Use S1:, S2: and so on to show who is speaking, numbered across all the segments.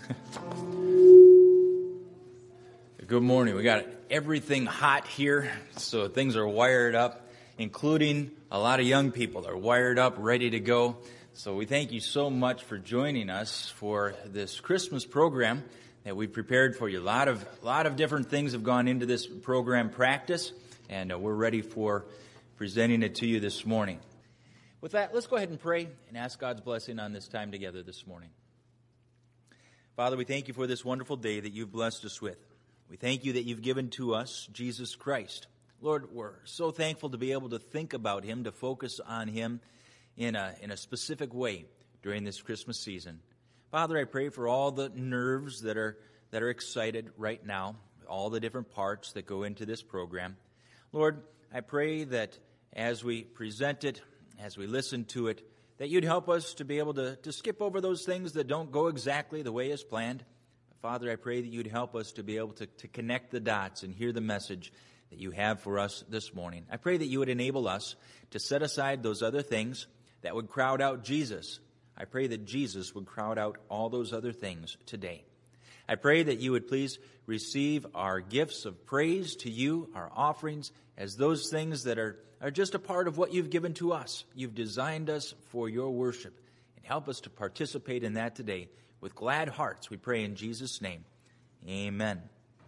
S1: Good morning. We got everything hot here, so things are wired up, including a lot of young people are wired up, ready to go. So we thank you so much for joining us for this Christmas program that we prepared for you. A lot of different things have gone into this program practice, and we're ready for presenting it to you this morning. With that, let's go ahead and pray and ask God's blessing on this time together this morning. Father, we thank you for this wonderful day that you've blessed us with. We thank you that you've given to us Jesus Christ. Lord, we're so thankful to be able to think about him, to focus on him in a specific way during this Christmas season. Father, I pray for all the nerves that are excited right now, all the different parts that go into this program. Lord, I pray that as we present it, as we listen to it, that you'd help us to be able to skip over those things that don't go exactly the way as planned. Father, I pray that you'd help us to be able to connect the dots and hear the message that you have for us this morning. I pray that you would enable us to set aside those other things that would crowd out Jesus. I pray that Jesus would crowd out all those other things today. I pray that you would please receive our gifts of praise to you, our offerings, as those things that are just a part of what you've given to us. You've designed us for your worship, and help us to participate in that today. With glad hearts, we pray in Jesus' name. Amen.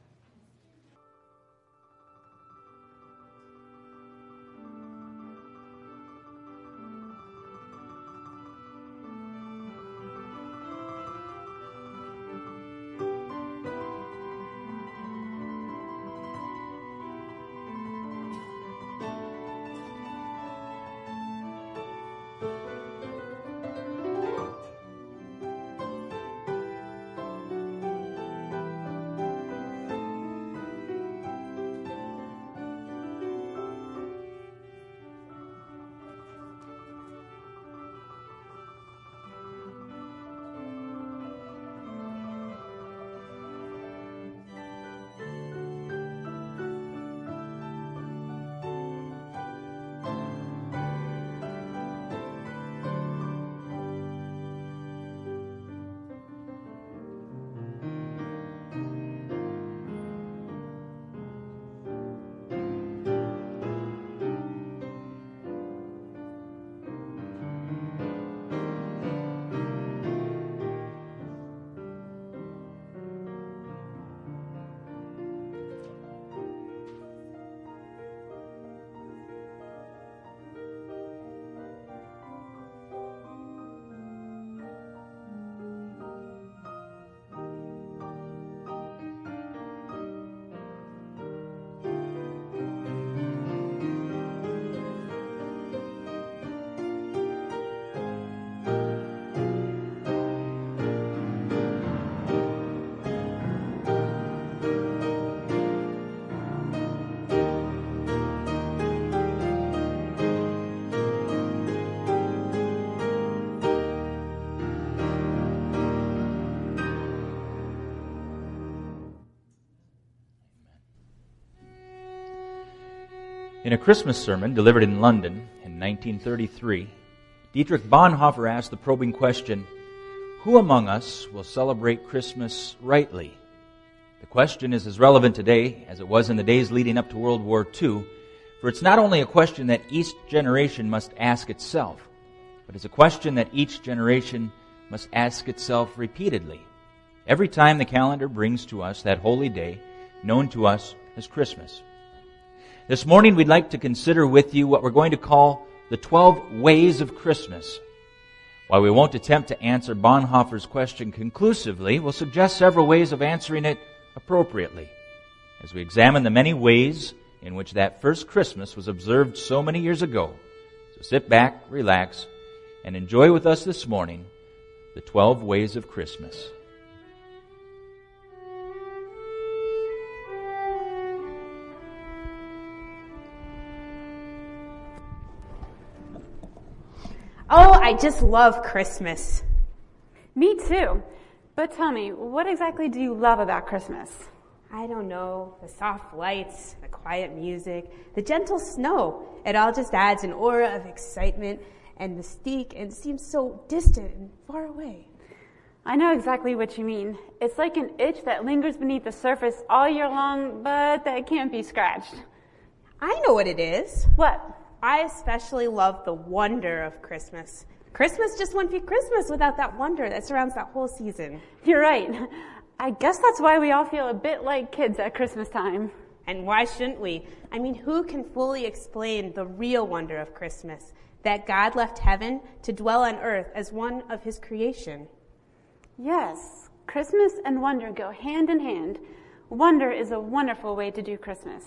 S1: In a Christmas sermon delivered in London in 1933, Dietrich Bonhoeffer asked the probing question, "Who among us will celebrate Christmas rightly?" The question is as relevant today as it was in the days leading up to World War II, for it's not only a question that each generation must ask itself, but it's a question that each generation must ask itself repeatedly, every time the calendar brings to us that holy day known to us as Christmas. This morning we'd like to consider with you what we're going to call the 12 ways of Christmas. While we won't attempt to answer Bonhoeffer's question conclusively, we'll suggest several ways of answering it appropriately as we examine the many ways in which that first Christmas was observed so many years ago. So sit back, relax, and enjoy with us this morning the 12 ways of Christmas.
S2: Oh, I just love Christmas.
S3: Me too. But tell me, what exactly do you love about Christmas?
S2: I don't know. The soft lights, the quiet music, the gentle snow. It all just adds an aura of excitement and mystique and seems so distant and far away.
S3: I know exactly what you mean. It's like an itch that lingers beneath the surface all year long, but that can't be scratched.
S2: I know what it is.
S3: What?
S2: I especially love the wonder of Christmas. Christmas just wouldn't be Christmas without that wonder that surrounds that whole season.
S3: You're right. I guess that's why we all feel a bit like kids at Christmas time.
S2: And why shouldn't we? I mean, who can fully explain the real wonder of Christmas? That God left heaven to dwell on earth as one of his creation.
S3: Yes, Christmas and wonder go hand in hand. Wonder is a wonderful way to do Christmas.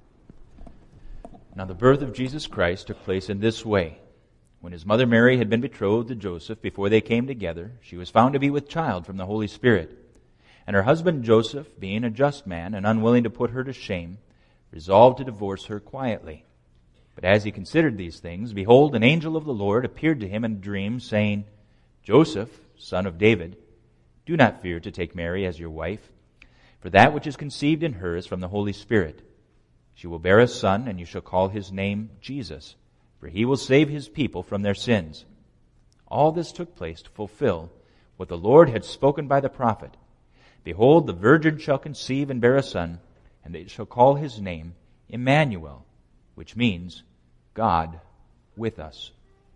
S1: Now the birth of Jesus Christ took place in this way. When his mother Mary had been betrothed to Joseph, before they came together, she was found to be with child from the Holy Spirit. And her husband Joseph, being a just man and unwilling to put her to shame, resolved to divorce her quietly. But as he considered these things, behold, an angel of the Lord appeared to him in a dream, saying, Joseph, son of David, do not fear to take Mary as your wife, for that which is conceived in her is from the Holy Spirit. She will bear a son, and you shall call his name Jesus, for he will save his people from their sins. All this took place to fulfill what the Lord had spoken by the prophet. Behold, the virgin shall conceive and bear a son, and they shall call his name Emmanuel, which means God with us.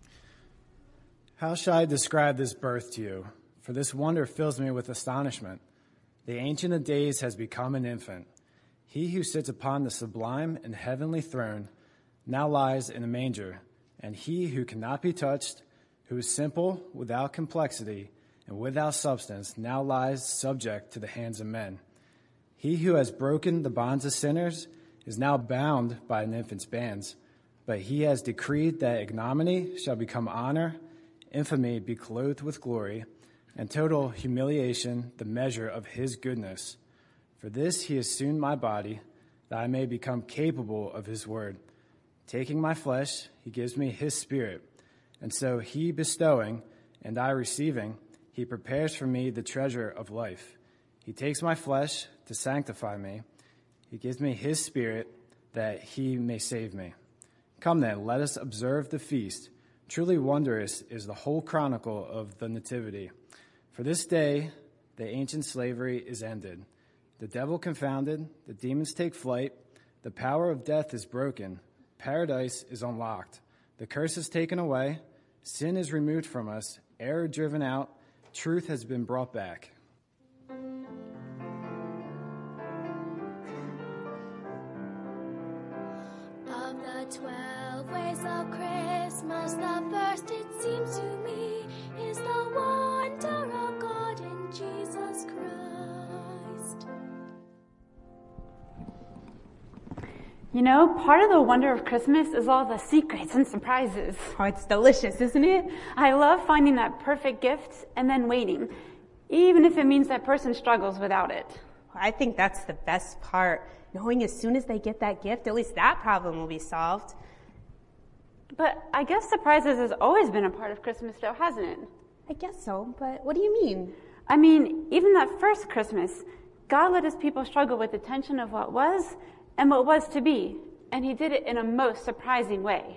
S4: How shall I describe this birth to you? For this wonder fills me with astonishment. The Ancient of Days has become an infant. He who sits upon the sublime and heavenly throne now lies in a manger, and he who cannot be touched, who is simple, without complexity, and without substance, now lies subject to the hands of men. He who has broken the bonds of sinners is now bound by an infant's bands, but he has decreed that ignominy shall become honor, infamy be clothed with glory, and total humiliation the measure of his goodness. For this he assumed my body, that I may become capable of his word. Taking my flesh, he gives me his spirit, and so he bestowing, and I receiving, he prepares for me the treasure of life. He takes my flesh to sanctify me. He gives me his spirit that he may save me. Come then, let us observe the feast. Truly wondrous is the whole chronicle of the Nativity. For this day, the ancient slavery is ended. The devil confounded, the demons take flight, the power of death is broken, paradise is unlocked, the curse is taken away, sin is removed from us, error driven out, truth has been brought back.
S5: Of the 12 ways of Christmas, the first, it seems to me, is the wonder of God in Jesus Christ.
S3: You know, part of the wonder of Christmas is all the secrets and surprises.
S2: Oh, it's delicious, isn't it?
S3: I love finding that perfect gift and then waiting, even if it means that person struggles without it.
S2: I think that's the best part. Knowing as soon as they get that gift, at least that problem will be solved.
S3: But I guess surprises has always been a part of Christmas, though, hasn't it?
S2: I guess so, but what do you mean?
S3: I mean, even that first Christmas, God let his people struggle with the tension of what was and what was to be, and he did it in a most surprising way.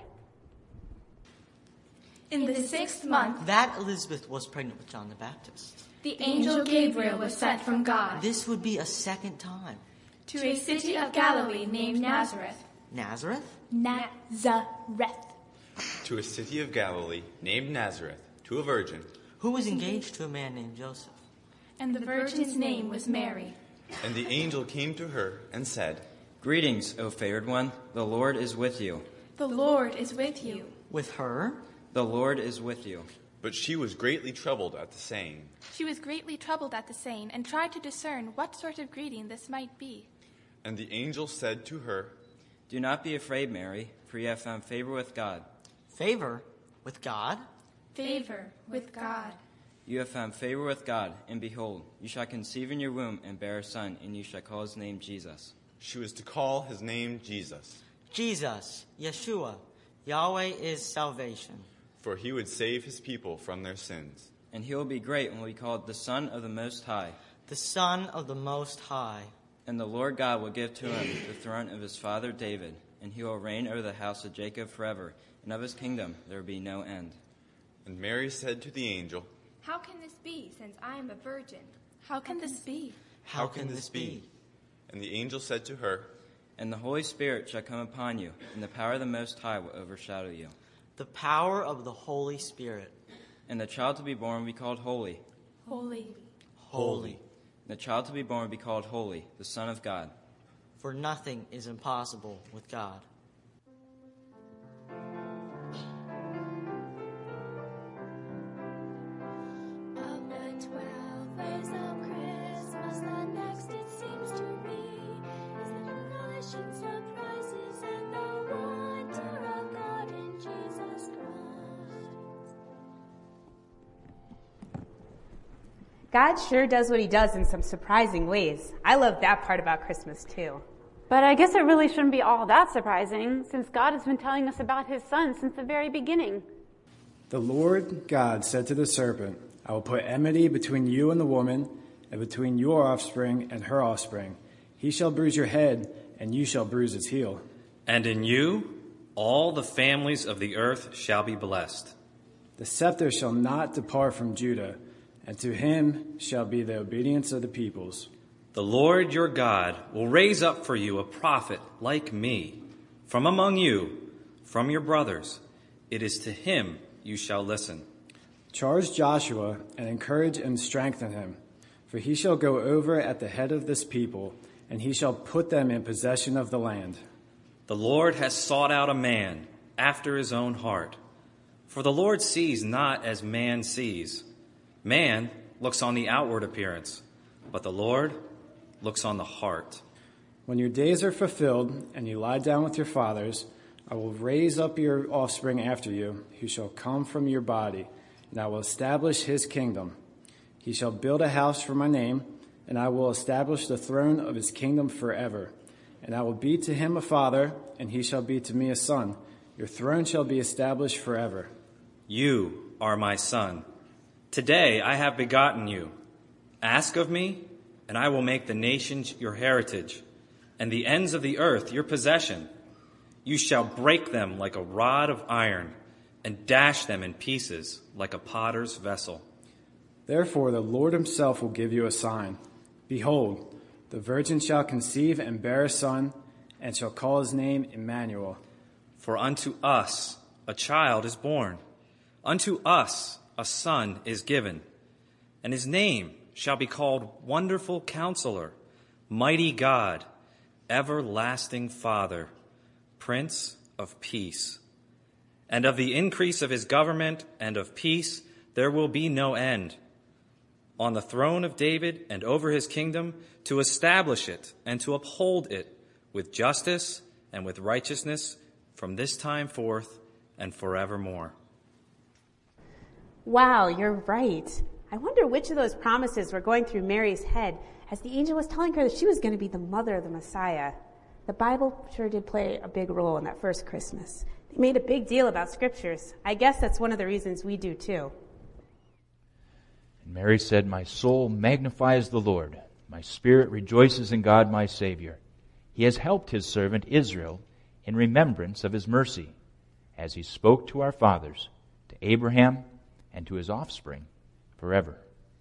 S6: In the 6th month,
S7: that Elizabeth was pregnant with John the Baptist.
S6: The angel Gabriel was sent from God.
S7: This would be a second time.
S6: To a city of Galilee named Nazareth.
S7: Nazareth?
S6: Nazareth.
S8: To a city of Galilee named Nazareth, to a virgin.
S7: Who was engaged to a man named Joseph.
S6: And the virgin's name was Mary.
S8: And the angel came to her and said,
S9: Greetings, O favored one, the Lord is with you.
S6: The Lord is with you.
S7: With her?
S9: The Lord is with you.
S8: But she was greatly troubled at the saying.
S10: She was greatly troubled at the saying, and tried to discern what sort of greeting this might be.
S8: And the angel said to her,
S9: Do not be afraid, Mary, for you have found favor with God.
S7: Favor with God?
S10: Favor with God.
S9: You have found favor with God, and behold, you shall conceive in your womb and bear a son, and you shall call his name Jesus.
S8: She was to call his name Jesus.
S7: Jesus, Yeshua, Yahweh is salvation.
S8: For he would save his people from their sins.
S9: And he will be great and will be called the Son of the Most High.
S7: The Son of the Most High.
S9: And the Lord God will give to him the throne of his father David, and he will reign over the house of Jacob forever, and of his kingdom there will be no end.
S8: And Mary said to the angel,
S6: How can this be, since I am a virgin?
S10: How can this be?
S8: How can this be? And the angel said to her,
S9: And the Holy Spirit shall come upon you, and the power of the Most High will overshadow you.
S7: The power of the Holy Spirit.
S9: And the child to be born will be called Holy.
S6: Holy.
S7: Holy.
S9: And the child to be born will be called Holy, the Son of God.
S7: For nothing is impossible with God.
S5: Of the 12 ways of Christmas, the next it seems to me is the relishing surprises and the wonder of God in Jesus Christ.
S2: God sure does what he does in some surprising ways. I love that part about Christmas too.
S3: But I guess it really shouldn't be all that surprising, since God has been telling us about his Son since the very beginning.
S4: The Lord God said to the serpent, I will put enmity between you and the woman, and between your offspring and her offspring. He shall bruise your head, and you shall bruise his heel.
S11: And in you all the families of the earth shall be blessed.
S4: The scepter shall not depart from Judah, and to him shall be the obedience of the peoples.
S11: The Lord your God will raise up for you a prophet like me, from among you, from your brothers. It is to him you shall listen.
S4: Charge Joshua and encourage and strengthen him, for he shall go over at the head of this people, and he shall put them in possession of the land.
S11: The Lord has sought out a man after his own heart. For the Lord sees not as man sees. Man looks on the outward appearance, but the Lord looks on the heart.
S4: When your days are fulfilled and you lie down with your fathers, I will raise up your offspring after you, who shall come from your body, and I will establish his kingdom. He shall build a house for my name, and I will establish the throne of his kingdom forever. And I will be to him a father, and he shall be to me a son. Your throne shall be established forever.
S11: You are my son. Today I have begotten you. Ask of me, and I will make the nations your heritage, and the ends of the earth your possession. You shall break them like a rod of iron, and dash them in pieces like a potter's vessel.
S4: Therefore the Lord himself will give you a sign. Behold, the virgin shall conceive and bear a son, and shall call his name Emmanuel.
S11: For unto us a child is born, unto us a son is given, and his name shall be called Wonderful Counselor, Mighty God, Everlasting Father, Prince of Peace. And of the increase of his government and of peace there will be no end. On the throne of David and over his kingdom, to establish it and to uphold it with justice and with righteousness from this time forth and forevermore.
S2: Wow, you're right. I wonder which of those promises were going through Mary's head as the angel was telling her that she was going to be the mother of the Messiah. The Bible sure did play a big role in that first Christmas. They made a big deal about scriptures. I guess that's one of the reasons we do too.
S1: And Mary said, My soul magnifies the Lord. My spirit rejoices in God my Savior. He has helped his servant Israel in remembrance of his mercy, as he spoke to our fathers, to Abraham, and to his offspring forever.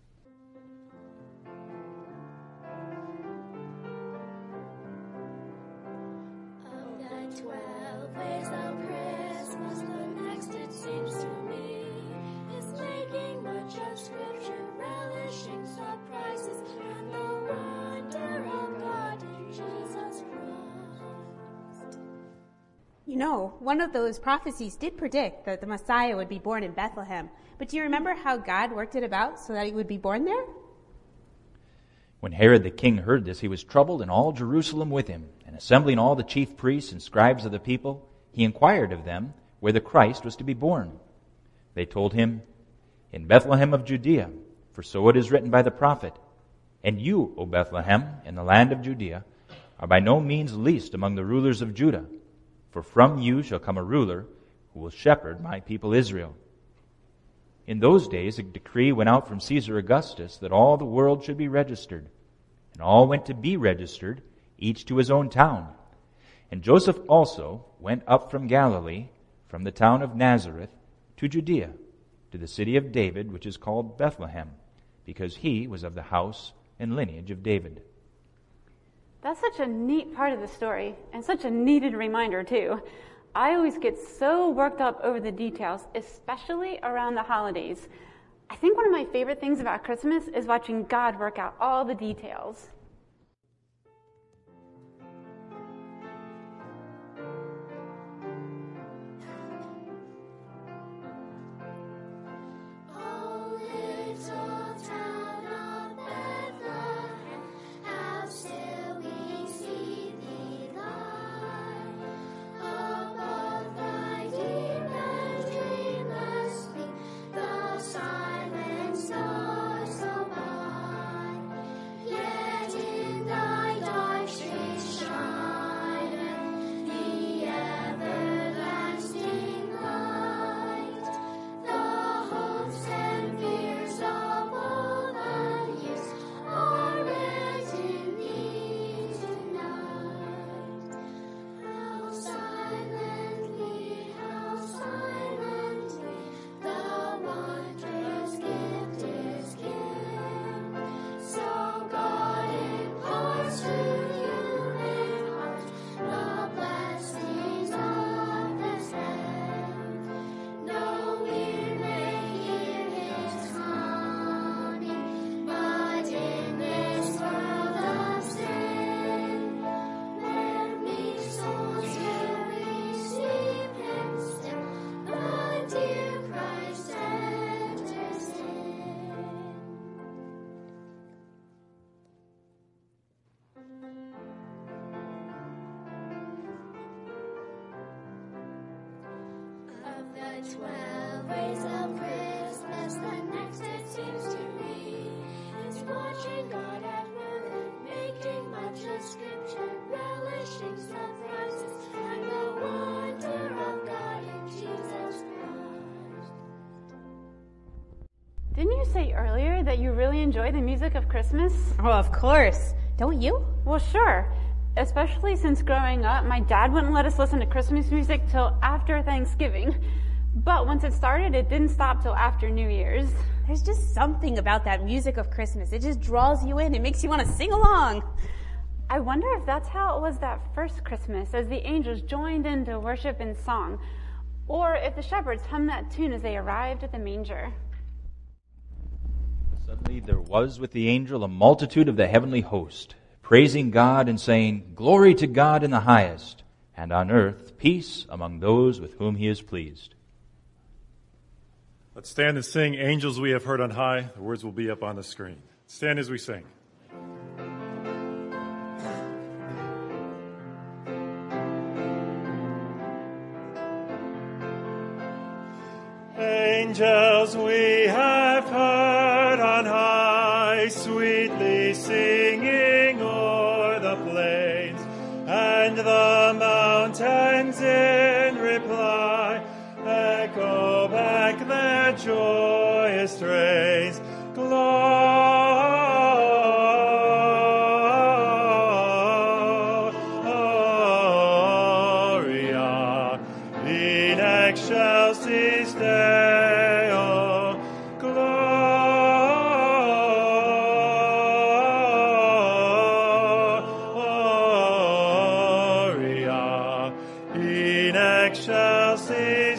S5: Of the 12 ways of Christmas, the next it seems to me is making much of Scripture, relishing surprises, and the wonder of God in Jesus Christ.
S2: You know, one of those prophecies did predict that the Messiah would be born in Bethlehem. But do you remember how God worked it about so that he would be born there?
S1: When Herod the king heard this, he was troubled, and all Jerusalem with him. And assembling all the chief priests and scribes of the people, he inquired of them where the Christ was to be born. They told him, In Bethlehem of Judea, for so it is written by the prophet, And you, O Bethlehem, in the land of Judea, are by no means least among the rulers of Judah. For from you shall come a ruler who will shepherd my people Israel. In those days a decree went out from Caesar Augustus that all the world should be registered. And all went to be registered, each to his own town. And Joseph also went up from Galilee, from the town of Nazareth, to Judea,
S12: to the city of David, which is called Bethlehem, because he was of the house and lineage of David.
S3: That's such a neat part of the story, and such a needed reminder, too. I always get so worked up over the details, especially around the holidays. I think one of my favorite things about Christmas is watching God work out all the details.
S5: The 12 ways of Christmas, the next it seems to me is watching God at work, making much of Scripture, relishing surprises, and the wonder of God in Jesus Christ.
S3: Didn't you say earlier that you really enjoy the music of Christmas?
S2: Oh, of course. Don't you?
S3: Well, sure. Especially since growing up, my dad wouldn't let us listen to Christmas music till after Thanksgiving. But once it started, it didn't stop till after New Year's.
S2: There's just something about that music of Christmas. It just draws you in. It makes you want to sing along.
S3: I wonder if that's how it was that first Christmas, as the angels joined in to worship in song, or if the shepherds hummed that tune as they arrived at the manger.
S12: Suddenly there was with the angel a multitude of the heavenly host, praising God and saying, "Glory to God in the highest, and on earth peace among those with whom he is pleased."
S13: Let's stand and sing Angels We Have Heard on High. The words will be up on the screen. Stand as we sing. Angels we have heard on high, sweetly singing o'er the plains, and the mountains in reply echo back their joyous strains. Gloria in excelsis Deo. Gloria in excelsis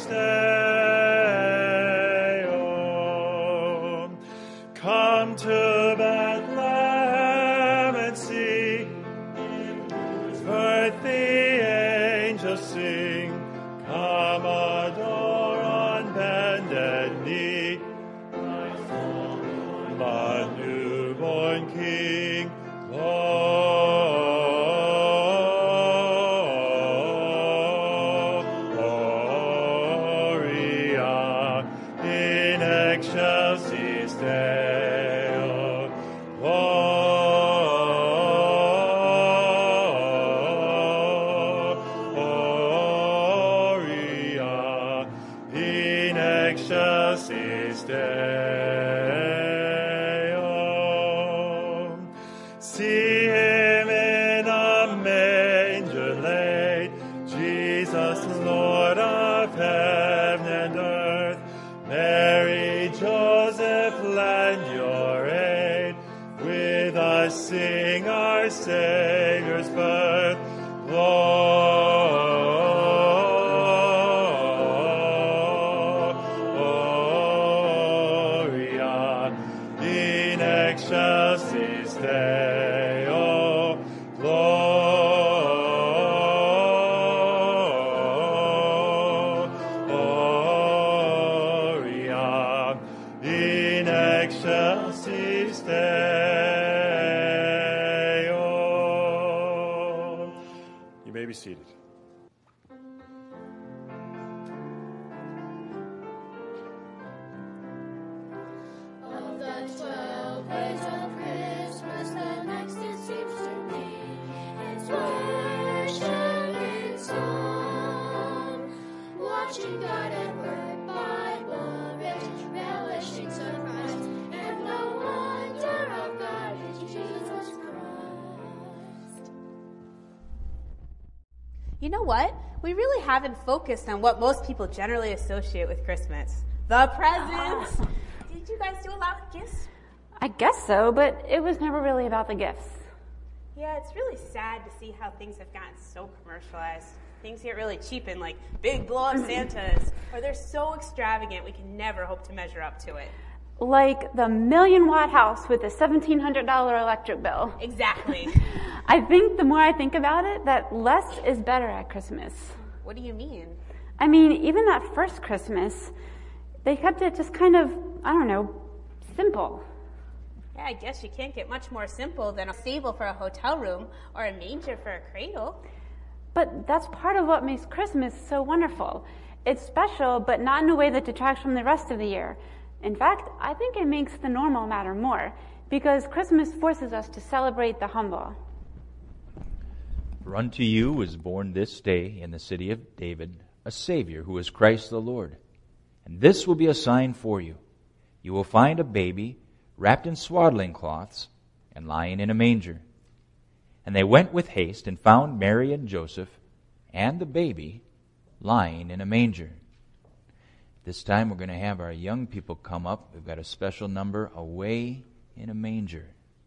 S13: Deo. Come to Bethlehem and see, whose birth the angels sing. Come adore on bended knee the newborn King. Gloria in excelsis Deo. Gloria in excelsis Deo. See him in a manger laid, Jesus, Lord of heaven and earth. Mary proclaiming our Savior's birth. Gloria in excelsis Deo. Gloria in excelsis Deo. You may be seated.
S5: Of the 12 days of Christmas, the next it seems to me is worship in song, watching God at work, Bible rich, relishing surprise, and the wonder of God in Jesus Christ.
S2: You know what? We really haven't focused on what most people generally associate with Christmas. The presents. Did you guys do a lot of gifts?
S3: I guess so, but it was never really about the gifts.
S2: Yeah, it's really sad to see how things have gotten so commercialized. Things get really cheap and like big blow-up Santas, or they're so extravagant we can never hope to measure up to it.
S3: Like the 1,000,000-watt house with a $1,700 electric bill.
S2: Exactly.
S3: I think the more I think about it, that less is better at Christmas.
S2: What do you mean?
S3: I mean, even that first Christmas, they kept it just kind of, I don't know, simple.
S2: Yeah, I guess you can't get much more simple than a stable for a hotel room or a manger for a cradle.
S3: But that's part of what makes Christmas so wonderful. It's special, but not in a way that detracts from the rest of the year. In fact, I think it makes the normal matter more, because Christmas forces us to celebrate the humble.
S12: For unto you was born this day in the city of David a Savior, who is Christ the Lord. And this will be a sign for you. You will find a baby wrapped in swaddling cloths and lying in a manger. And they went with haste and found Mary and Joseph and the baby lying in a manger. This time we're going to have our young people come up. We've got a special number, Away in a Manger.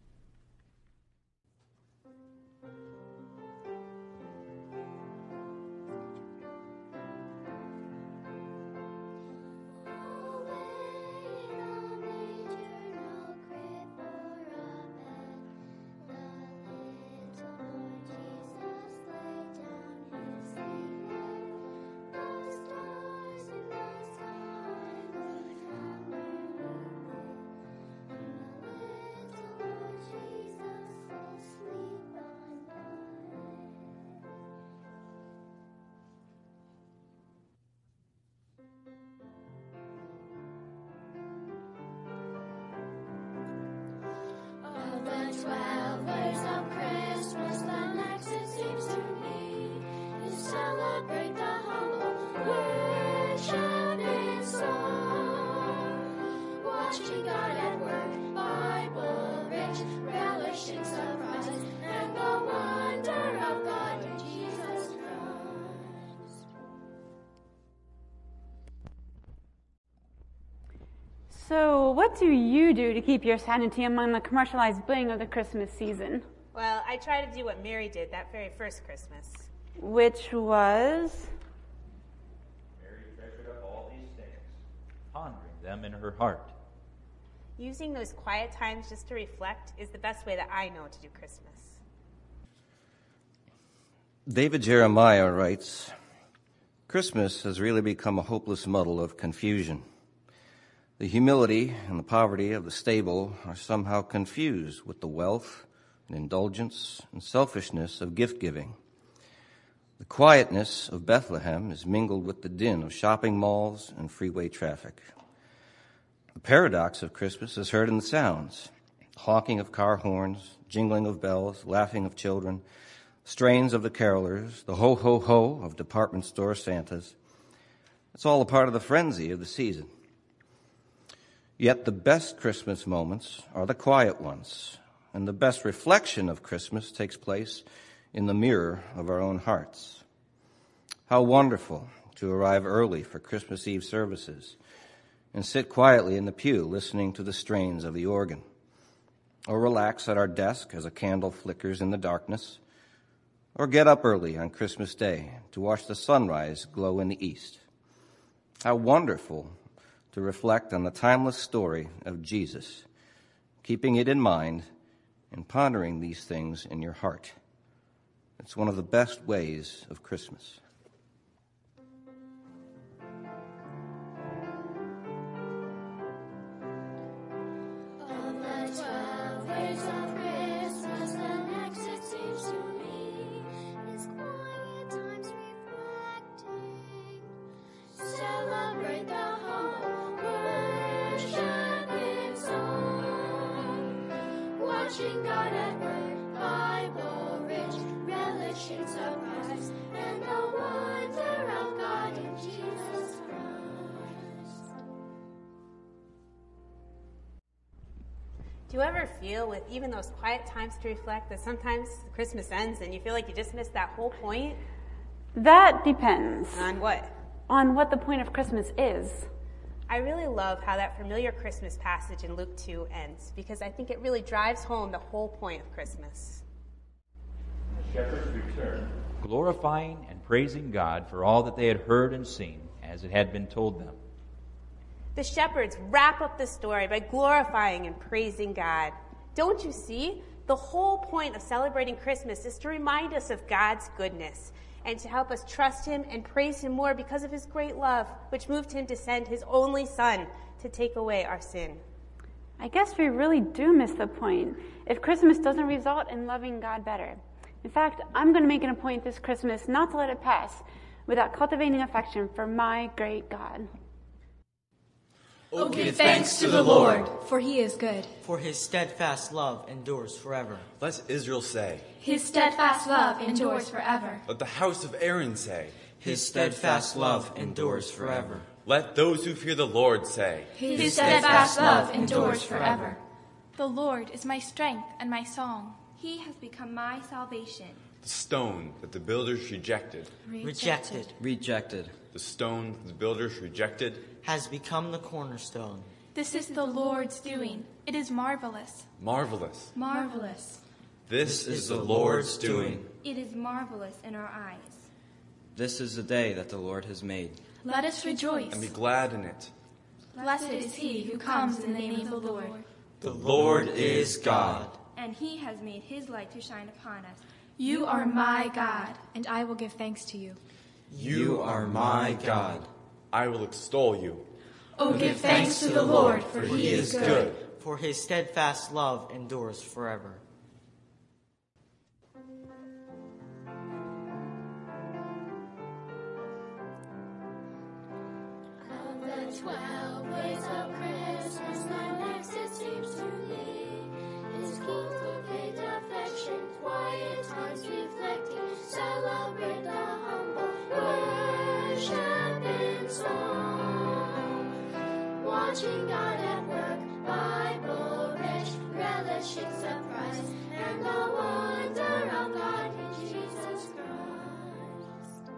S3: So what do you do to keep your sanity among the commercialized bling of the Christmas season?
S2: Well, I try to do what Mary did that very first Christmas.
S3: Which was?
S12: Mary treasured up all these things, pondering them in her heart.
S2: Using those quiet times just to reflect is the best way that I know to do Christmas.
S14: David Jeremiah writes, Christmas has really become a hopeless muddle of confusion. The humility and the poverty of the stable are somehow confused with the wealth and indulgence and selfishness of gift-giving. The quietness of Bethlehem is mingled with the din of shopping malls and freeway traffic. The paradox of Christmas is heard in the sounds: honking of car horns, jingling of bells, laughing of children, strains of the carolers, the ho-ho-ho of department store Santas. It's all a part of the frenzy of the season. Yet the best Christmas moments are the quiet ones, and the best reflection of Christmas takes place in the mirror of our own hearts. How wonderful to arrive early for Christmas Eve services and sit quietly in the pew listening to the strains of the organ. or relax at our desk as a candle flickers in the darkness, or get up early on Christmas Day to watch the sunrise glow in the east. How wonderful to reflect on the timeless story of Jesus, keeping it in mind and pondering these things in your heart. It's one of the best ways of Christmas.
S5: Watching God at work, Bible rich, relishing surprise, and the wonder of God in Jesus Christ.
S2: Do you ever feel with even those quiet times to reflect that sometimes Christmas ends and you feel like you just missed that whole point?
S3: That depends.
S2: On what?
S3: On what the point of Christmas is.
S2: I really love how that familiar Christmas passage in Luke 2 ends, because I think it really drives home the whole point of Christmas.
S12: The shepherds returned, glorifying and praising God for all that they had heard and seen, as it had been told them.
S2: The shepherds wrap up the story by glorifying and praising God. Don't you see? The whole point of celebrating Christmas is to remind us of God's goodness and to help us trust him and praise him more because of his great love, which moved him to send his only Son to take away our sin.
S3: I guess we really do miss the point if Christmas doesn't result in loving God better. In fact, I'm going to make it a point this Christmas not to let it pass without cultivating affection for my great God.
S15: Oh, give thanks to the Lord, for he is good.
S7: For his steadfast love endures forever.
S8: Let Israel say,
S15: His steadfast love endures forever.
S8: let the house of Aaron say,
S7: His steadfast love endures forever.
S8: let those who fear the Lord say,
S15: His steadfast love endures forever.
S10: The Lord is my strength and my song.
S6: He has become my salvation.
S8: the stone that the builders rejected,
S7: Rejected.
S8: the stone that the builders rejected,
S7: Has become the cornerstone.
S10: This is the Lord's doing. It is marvelous.
S8: marvelous.
S6: Marvelous.
S8: This is the Lord's doing.
S6: It is marvelous in our eyes.
S9: This is the day that the Lord has made.
S10: Let us rejoice.
S8: And be glad in it.
S10: Blessed is he who comes in the name of the Lord.
S8: The Lord is God.
S6: And he has made his light to shine upon us.
S10: You are my God,
S15: and I will give thanks to you.
S8: You are my God. I will extol you.
S10: Oh, give thanks to the Lord, for he is good.
S7: For his steadfast love endures forever.
S5: Of the 12 ways of Christmas, the next it seems to me is cultivate affection, quiet times reflecting, celebrate the humble, worship in song, watching God at work, Bible rich, relishing surprise, and the wonder of God in Jesus Christ.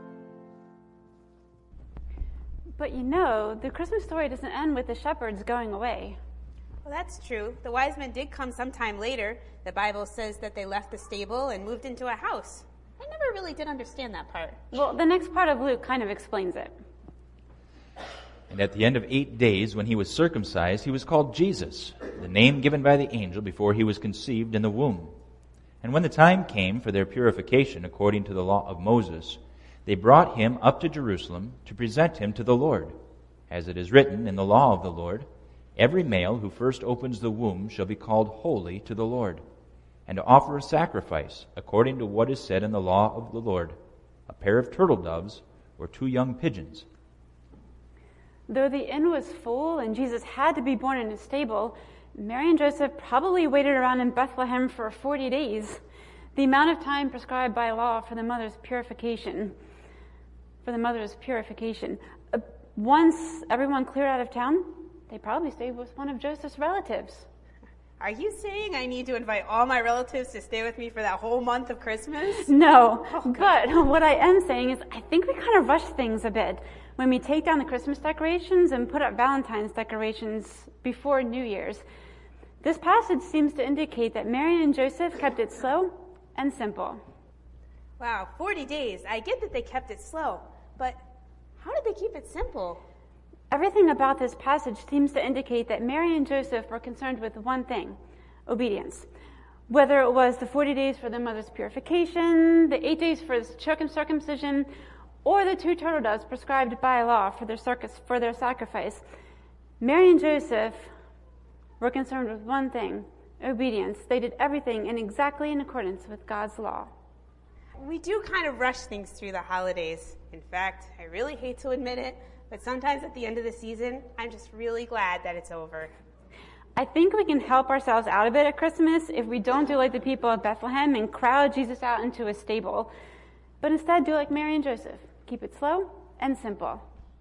S3: But you know, the Christmas story doesn't end with the shepherds going away.
S2: Well, that's true. The wise men did come sometime later. The Bible says that they left the stable and moved into a house. I never really did understand that part.
S3: Well, the next part of Luke kind of explains it.
S12: And at the end of 8 days, when he was circumcised, he was called Jesus, the name given by the angel before he was conceived in the womb. And when the time came for their purification according to the law of Moses, they brought him up to Jerusalem to present him to the Lord. As it is written in the law of the Lord, every male who first opens the womb shall be called holy to the Lord, and to offer a sacrifice according to what is said in the law of the Lord, a pair of turtle doves or 2 young pigeons.
S3: Though the inn was full and Jesus had to be born in a stable, Mary and Joseph probably waited around in Bethlehem for 40 days, the amount of time prescribed by law for the mother's purification. Once everyone cleared out of town, they probably stayed with one of Joseph's relatives.
S2: Are you saying I need to invite all my relatives to stay with me for that whole month of Christmas?
S3: No, but what I am saying is I think we kind of rush things a bit when we take down the Christmas decorations and put up Valentine's decorations before New Year's. This passage seems to indicate that Mary and Joseph kept it slow and simple.
S2: Wow, 40 days. I get that they kept it slow, but how did they keep it simple?
S3: Everything about this passage seems to indicate that Mary and Joseph were concerned with one thing: obedience. Whether it was the 40 days for the mother's purification, the 8 days for circumcision, or the 2 turtle doves prescribed by law for their sacrifice, Mary and Joseph were concerned with one thing: obedience. They did everything exactly in accordance with God's law.
S2: We do kind of rush things through the holidays. In fact, I really hate to admit it, but sometimes at the end of the season, I'm just really glad that it's over.
S3: I think we can help ourselves out a bit at Christmas if we don't do like the people of Bethlehem and crowd Jesus out into a stable, but instead do like Mary and Joseph. Keep it slow and simple.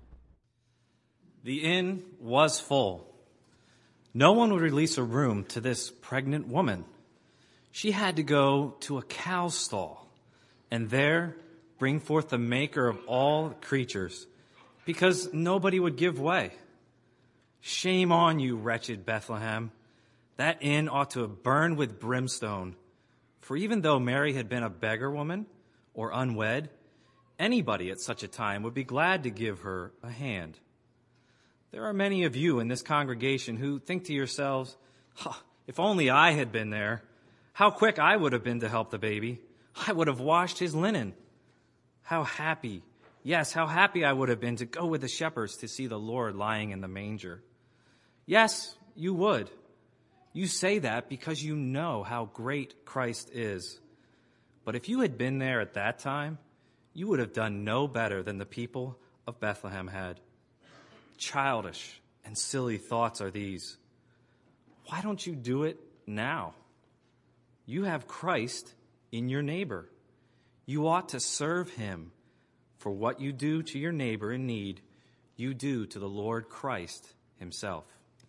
S11: The inn was full. No one would release a room to this pregnant woman. She had to go to a cow stall and there bring forth the maker of all creatures, because nobody would give way. Shame on you, wretched Bethlehem. That inn ought to have burned with brimstone. For even though Mary had been a beggar woman or unwed, anybody at such a time would be glad to give her a hand. There are many of you in this congregation who think to yourselves, if only I had been there, how quick I would have been to help the baby. I would have washed his linen. How happy, yes, how happy I would have been to go with the shepherds to see the Lord lying in the manger. Yes, you would. You say that because you know how great Christ is. But if you had been there at that time, you would have done no better than the people of Bethlehem had. Childish and silly thoughts are these. Why don't you do it now? You have Christ in your neighbor. You ought to serve him. For what you do to your neighbor in need, you do to the Lord Christ himself.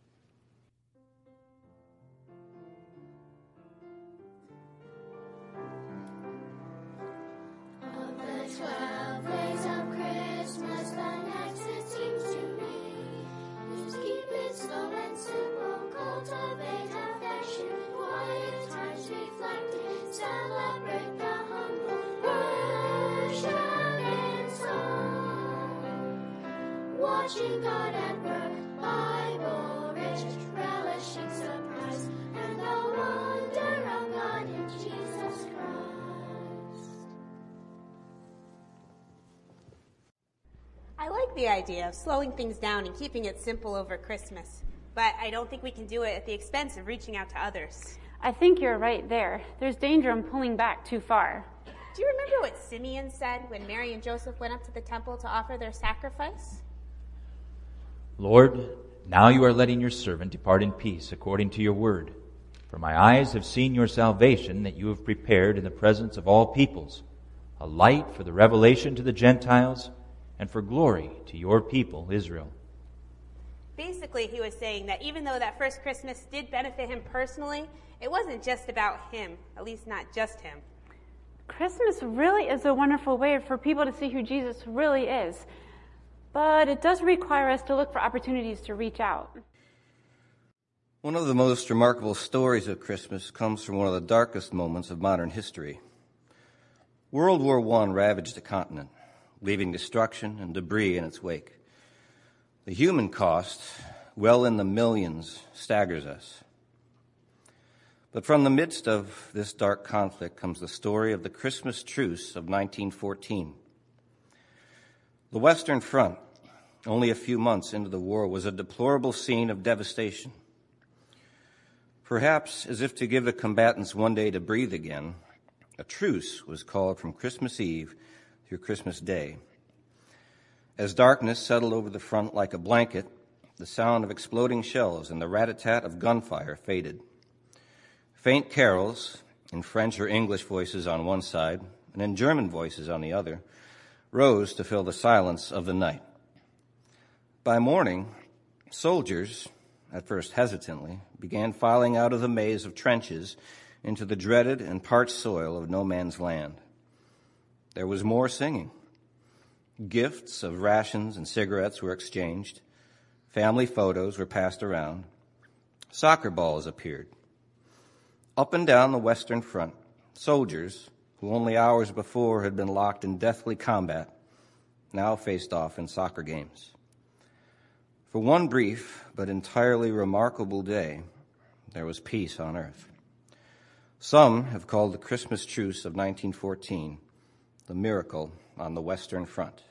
S5: Of the 12 days of Christmas, the next it seems to me is keep it slow and simple, cultivate affection, quiet times reflecting, celebrate the humble, worship in song, watching God at work, Bible rich, relishing surprise, and the wonder of God in Jesus Christ.
S2: I like the idea of slowing things down and keeping it simple over Christmas, but I don't think we can do it at the expense of reaching out to others.
S3: I think you're right there. There's danger in pulling back too far.
S2: Do you remember what Simeon said when Mary and Joseph went up to the temple to offer their sacrifice?
S12: Lord, now you are letting your servant depart in peace according to your word. For my eyes have seen your salvation that you have prepared in the presence of all peoples, a light for the revelation to the Gentiles and for glory to your people, Israel.
S2: Basically, he was saying that even though that first Christmas did benefit him personally, it wasn't just about him, at least not just him.
S3: Christmas really is a wonderful way for people to see who Jesus really is. But it does require us to look for opportunities to reach out.
S14: One of the most remarkable stories of Christmas comes from one of the darkest moments of modern history. World War I ravaged the continent, leaving destruction and debris in its wake. The human cost, well in the millions, staggers us. But from the midst of this dark conflict comes the story of the Christmas truce of 1914. The Western Front, only a few months into the war, was a deplorable scene of devastation. Perhaps as if to give the combatants one day to breathe again, a truce was called from Christmas Eve through Christmas Day. As darkness settled over the front like a blanket, the sound of exploding shells and the rat-a-tat of gunfire faded. Faint carols, in French or English voices on one side and in German voices on the other, rose to fill the silence of the night. By morning, soldiers, at first hesitantly, began filing out of the maze of trenches into the dreaded and parched soil of no man's land. There was more singing. Gifts of rations and cigarettes were exchanged. Family photos were passed around. Soccer balls appeared. Up and down the Western Front, soldiers, who only hours before had been locked in deathly combat, now faced off in soccer games. For one brief but entirely remarkable day, there was peace on earth. Some have called the Christmas truce of 1914 the miracle on the Western Front.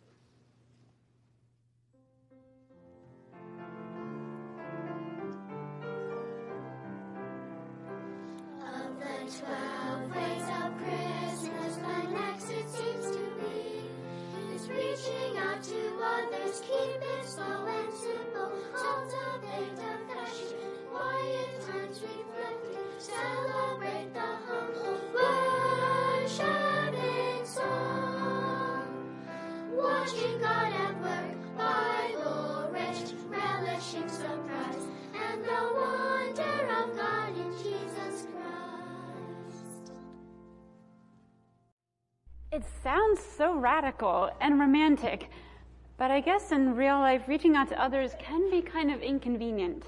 S5: Of the 12 ways of Christmas, the next it seems to be is reaching out to others, keep it slow and simple, cultivate affection, quiet times reflecting, celebrate the humble, worship in song, watching God at work, Bible rich, relishing surprise, and the wonder of God in Jesus Christ.
S3: It sounds so radical and romantic, but I guess in real life, reaching out to others can be kind of inconvenient.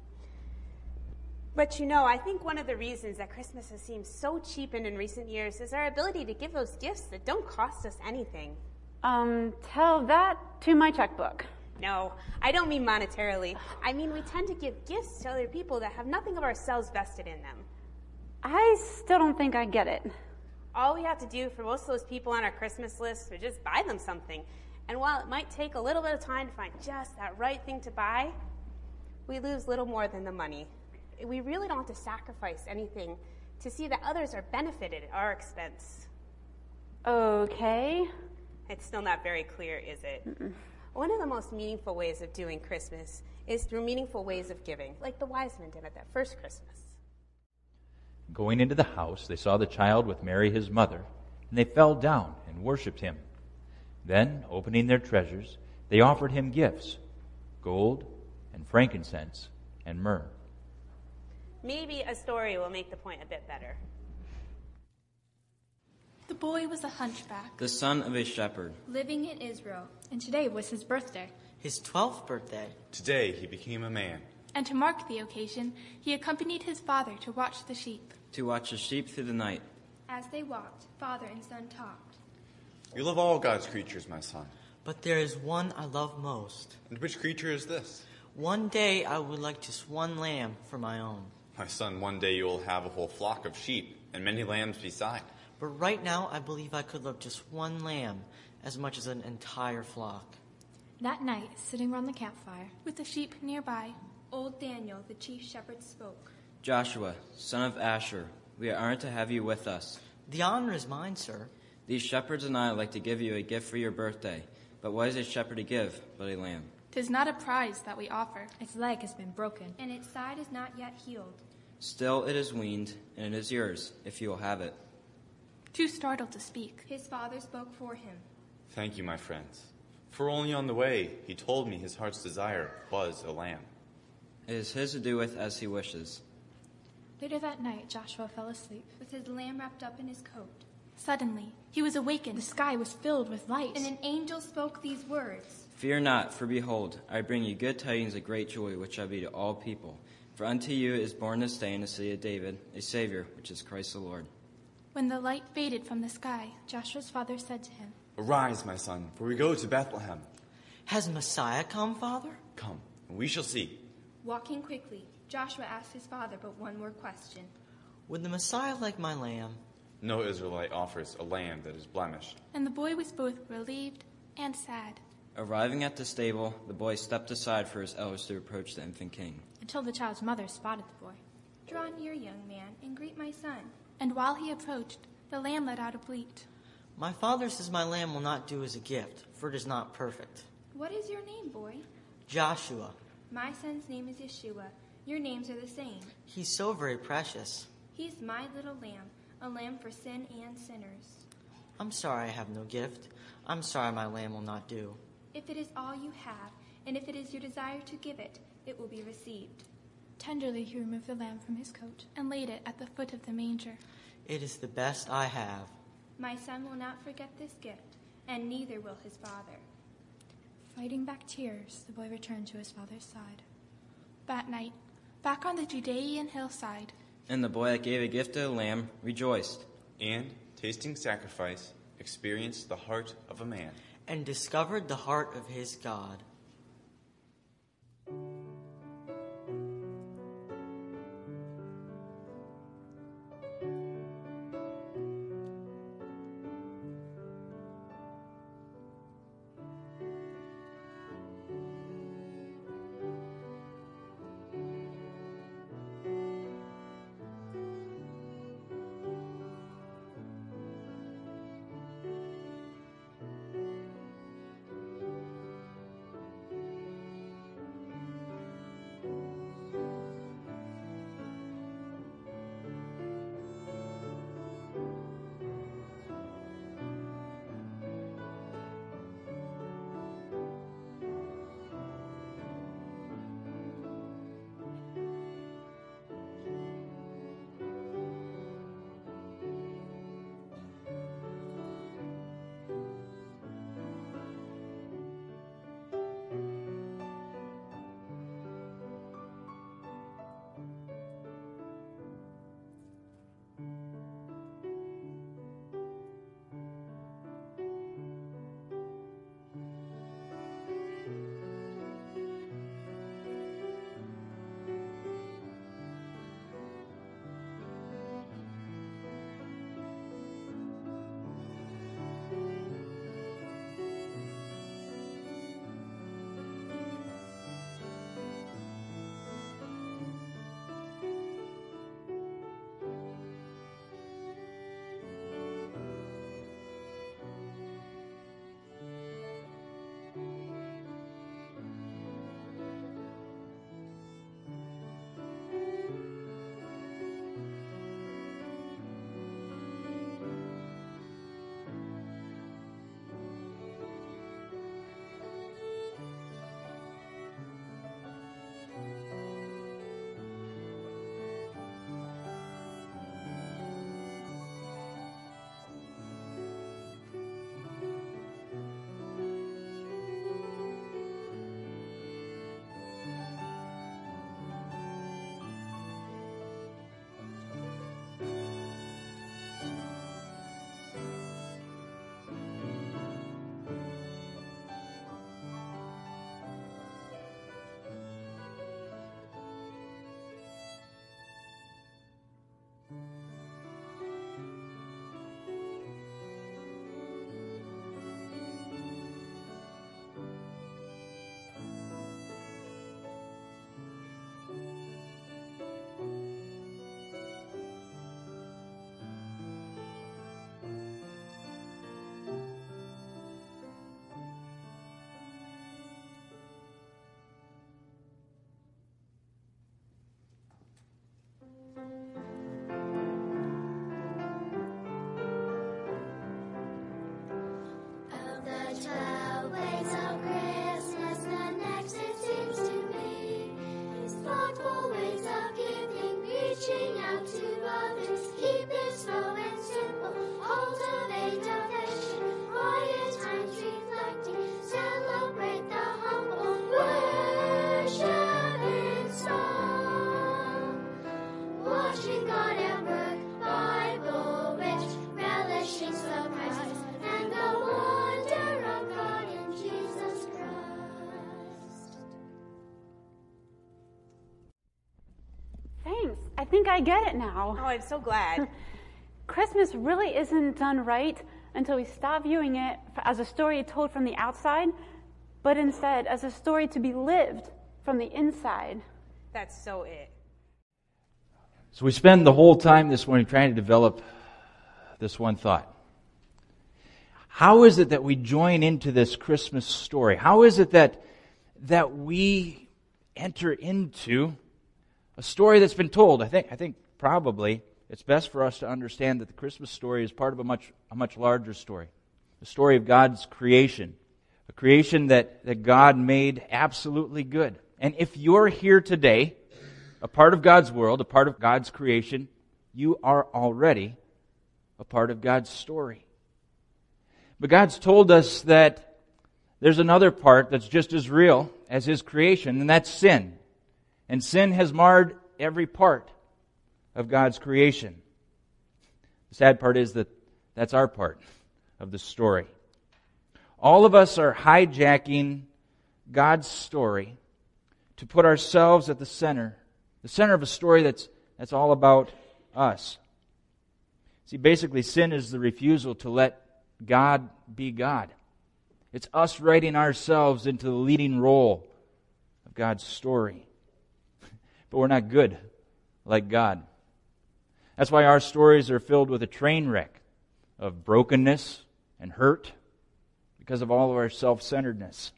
S2: But I think one of the reasons that Christmas has seemed so cheapened in recent years is our ability to give those gifts that don't cost us anything.
S3: Tell that to my checkbook.
S2: No, I don't mean monetarily. I mean we tend to give gifts to other people that have nothing of ourselves vested in them.
S3: I still don't think I get it.
S2: All we have to do for most of those people on our Christmas list is just buy them something. And while it might take a little bit of time to find just that right thing to buy, we lose little more than the money. We really don't have to sacrifice anything to see that others are benefited at our expense.
S3: Okay.
S2: It's still not very clear, is it? Mm-mm. One of the most meaningful ways of doing Christmas is through meaningful ways of giving, like the wise men did at that first Christmas.
S12: Going into the house, they saw the child with Mary his mother, and they fell down and worshipped him. Then, opening their treasures, they offered him gifts, gold and frankincense and myrrh.
S2: Maybe a story will make the point a bit better.
S10: The boy was a hunchback,
S9: the son of a shepherd,
S6: living in Israel.
S15: And today was his birthday.
S7: His 12th birthday.
S8: Today he became a man.
S10: And to mark the occasion, he accompanied his father to watch the sheep.
S9: to watch the sheep through the night.
S6: As they walked, father and son talked.
S8: You love all God's creatures, my son.
S7: But there is one I love most.
S8: And which creature is this?
S7: One day I would like just one lamb for my own.
S8: My son, one day you will have a whole flock of sheep and many lambs beside.
S7: But right now I believe I could love just one lamb as much as an entire flock.
S15: That night, sitting around the campfire,
S10: with the sheep nearby,
S6: old Daniel, the chief shepherd, spoke.
S9: Joshua, son of Asher, we are honored to have you with us.
S7: The honor is mine, sir.
S9: These shepherds and I would like to give you a gift for your birthday. But what is a shepherd to give but a lamb?
S10: 'Tis not a prize that we offer.
S15: Its leg has been broken,
S6: and its side is not yet healed.
S9: Still it is weaned, and it is yours, if you will have it.
S10: Too startled to speak,
S6: his father spoke for him.
S8: Thank you, my friends. For only on the way he told me his heart's desire was a lamb.
S9: It is his to do with as he wishes.
S15: Later that night, Joshua fell asleep,
S6: with his lamb wrapped up in his coat.
S10: Suddenly, he was awakened.
S15: The sky was filled with light.
S6: And an angel spoke these words.
S9: Fear not, for behold, I bring you good tidings of great joy, which shall be to all people. For unto you is born this day in the city of David a Savior, which is Christ the Lord.
S10: When the light faded from the sky,
S15: Joshua's father said to him,
S8: Arise, my son, for we go to Bethlehem.
S7: Has Messiah come, Father?
S8: Come, and we shall see.
S6: Walking quickly, Joshua asked his father but one more question.
S7: Would the Messiah like my lamb?
S8: No Israelite offers a lamb that is blemished.
S10: And the boy was both relieved and sad.
S9: Arriving at the stable, the boy stepped aside for his elders to approach the infant king.
S15: Until the child's mother spotted the boy.
S6: Draw near, young man, and greet my son.
S10: And while he approached, the lamb let out a bleat.
S7: My father says my lamb will not do as a gift, for it is not perfect.
S6: What is your name, boy?
S7: Joshua.
S6: My son's name is Yeshua. Your names are the same.
S7: He's so very precious.
S6: He's my little lamb, a lamb for sin and sinners.
S7: I'm sorry I have no gift. I'm sorry my lamb will not do.
S6: If it is all you have, and if it is your desire to give it, it will be received.
S15: Tenderly he removed the lamb from his coat
S10: and laid it at the foot of the manger.
S7: It is the best I have.
S6: My son will not forget this gift, and neither will his father.
S15: Fighting back tears, the boy returned to his father's side.
S10: That night, back on the Judean hillside.
S9: And the boy that gave a gift to the lamb rejoiced.
S8: And, tasting sacrifice, experienced the heart of a man.
S7: And discovered the heart of his God.
S3: I think I get it now.
S2: Oh, I'm so glad.
S3: Christmas really isn't done right until we stop viewing it as a story told from the outside, but instead as a story to be lived from the inside.
S2: That's so it.
S12: So we spend the whole time this morning trying to develop this one thought. How is it that we join into this Christmas story? How is it that we enter into a story that's been told? I think probably it's best for us to understand that the Christmas story is part of a much larger story. The story of God's creation. A creation that God made absolutely good. And if you're here today, a part of God's world, a part of God's creation, you are already a part of God's story. But God's told us that there's another part that's just as real as His creation, and that's sin. And sin has marred every part of God's creation. The sad part is that that's our part of the story. All of us are hijacking God's story to put ourselves at the center of a story that's all about us. See, basically, sin is the refusal to let God be God. It's us writing ourselves into the leading role of God's story. But we're not good like God. That's why our stories are filled with a train wreck of brokenness and hurt because of all of our self-centeredness.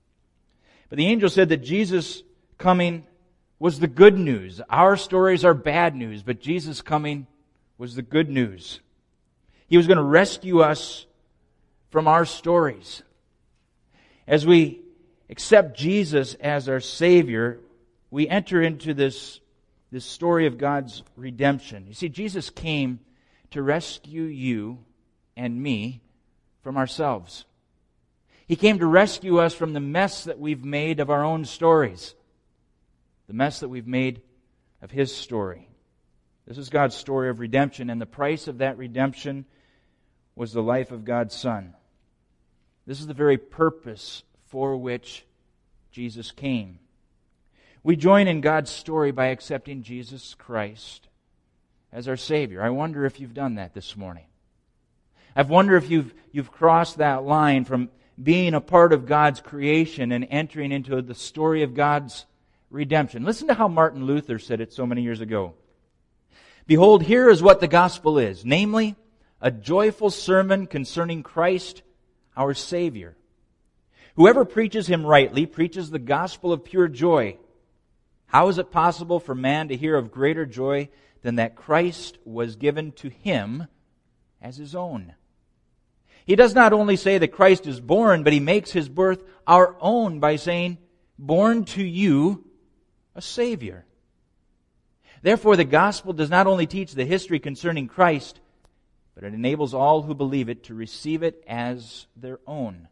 S12: But the angel said that Jesus coming was the good news. Our stories are bad news, but Jesus coming was the good news. He was going to rescue us from our stories. As we accept Jesus as our Savior, we enter into this story of God's redemption. You see, Jesus came to rescue you and me from ourselves. He came to rescue us from the mess that we've made of our own stories. The mess that we've made of His story. This is God's story of redemption, and the price of that redemption was the life of God's Son. This is the very purpose for which Jesus came. We join in God's story by accepting Jesus Christ as our Savior. I wonder if you've done that this morning. I wonder if you've crossed that line from being a part of God's creation and entering into the story of God's redemption. Listen to how Martin Luther said it so many years ago. Behold, here is what the gospel is, namely, a joyful sermon concerning Christ, our Savior. Whoever preaches Him rightly preaches the gospel of pure joy. How is it possible for man to hear of greater joy than that Christ was given to him as his own? He does not only say that Christ is born, but He makes His birth our own by saying, born to you a Savior. Therefore, the gospel does not only teach the history concerning Christ, but it enables all who believe it to receive it as their own.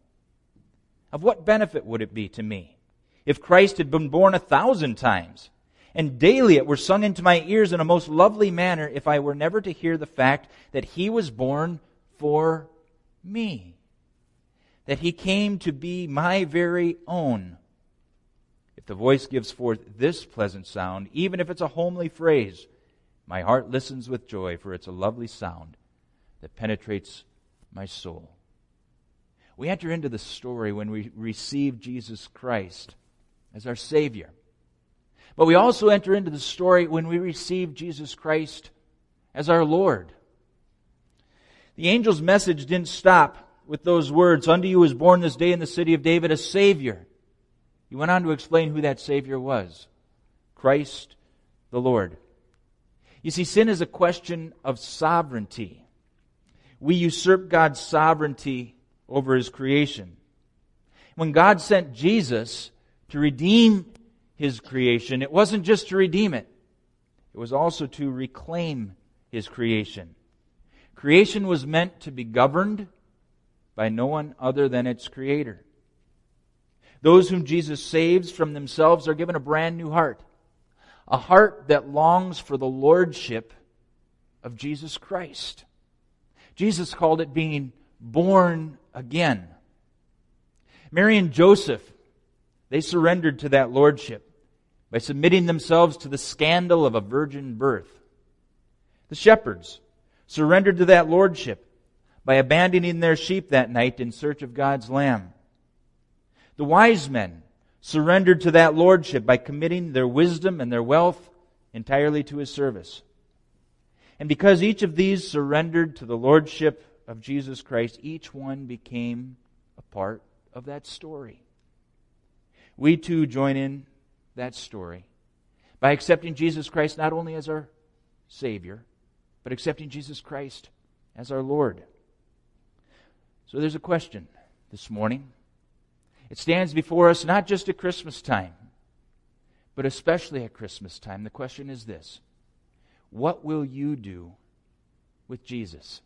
S12: Of what benefit would it be to me if Christ had been born 1,000 times, and daily it were sung into my ears in a most lovely manner, if I were never to hear the fact that He was born for me, that He came to be my very own? If the voice gives forth this pleasant sound, even if it's a homely phrase, my heart listens with joy, for it's a lovely sound that penetrates my soul. We enter into the story when we receive Jesus Christ as our Savior. But we also enter into the story when we receive Jesus Christ as our Lord. The angel's message didn't stop with those words, unto you is born this day in the city of David a Savior. He went on to explain who that Savior was. Christ the Lord. You see, sin is a question of sovereignty. We usurp God's sovereignty over His creation. When God sent Jesus to redeem His creation, it wasn't just to redeem it. It was also to reclaim His creation. Creation was meant to be governed by no one other than its Creator. Those whom Jesus saves from themselves are given a brand new heart. A heart that longs for the lordship of Jesus Christ. Jesus called it being born again. Mary and Joseph, they surrendered to that lordship by submitting themselves to the scandal of a virgin birth. The shepherds surrendered to that lordship by abandoning their sheep that night in search of God's lamb. The wise men surrendered to that lordship by committing their wisdom and their wealth entirely to His service. And because each of these surrendered to the lordship of Jesus Christ, each one became a part of that story. We too join in that story by accepting Jesus Christ not only as our Savior, but accepting Jesus Christ as our Lord. So there's a question this morning. It stands before us not just at Christmas time, but especially at Christmas time. The question is this: what will you do with Jesus?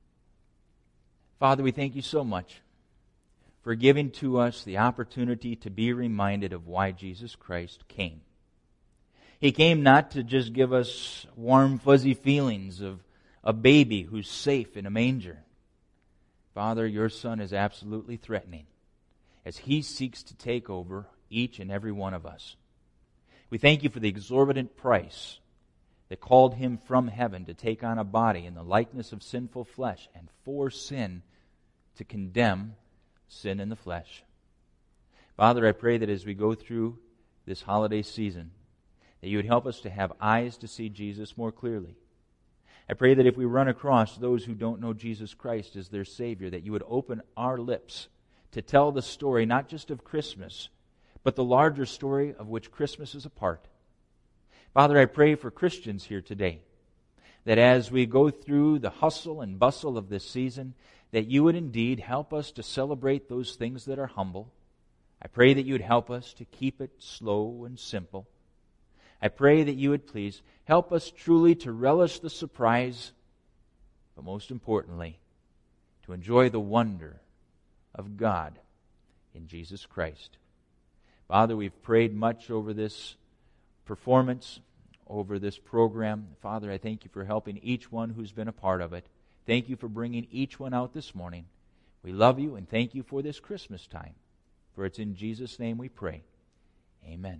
S12: Father, we thank You so much for giving to us the opportunity to be reminded of why Jesus Christ came. He came not to just give us warm, fuzzy feelings of a baby who's safe in a manger. Father, your Son is absolutely threatening as He seeks to take over each and every one of us. We thank you for the exorbitant price that called Him from heaven to take on a body in the likeness of sinful flesh and for sin to condemn sin in the flesh. Father, I pray that as we go through this holiday season, that you would help us to have eyes to see Jesus more clearly. I pray that if we run across those who don't know Jesus Christ as their Savior, that you would open our lips to tell the story not just of Christmas, but the larger story of which Christmas is a part. Father, I pray for Christians here today, that as we go through the hustle and bustle of this season, that you would indeed help us to celebrate those things that are humble. I pray that you would help us to keep it slow and simple. I pray that you would please help us truly to relish the surprise, but most importantly, to enjoy the wonder of God in Jesus Christ. Father, we've prayed much over this performance, over this program. Father, I thank you for helping each one who's been a part of it. Thank you for bringing each one out this morning. We love you and thank you for this Christmas time. For it's in Jesus' name we pray. Amen.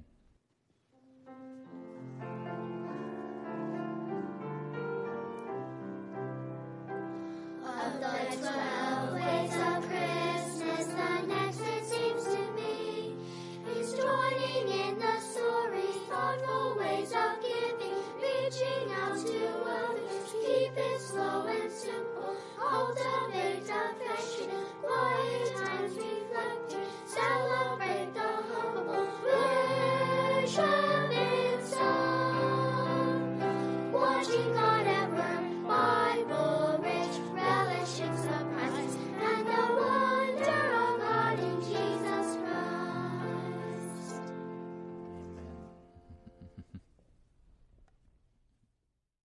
S5: Of the 12 ways of Christmas, the next it seems to me is joining in the story's thoughtful ways of giving, reaching out to others, keep it slow and simple, cultivate affection, quiet times reflecting, celebrate the humble, worship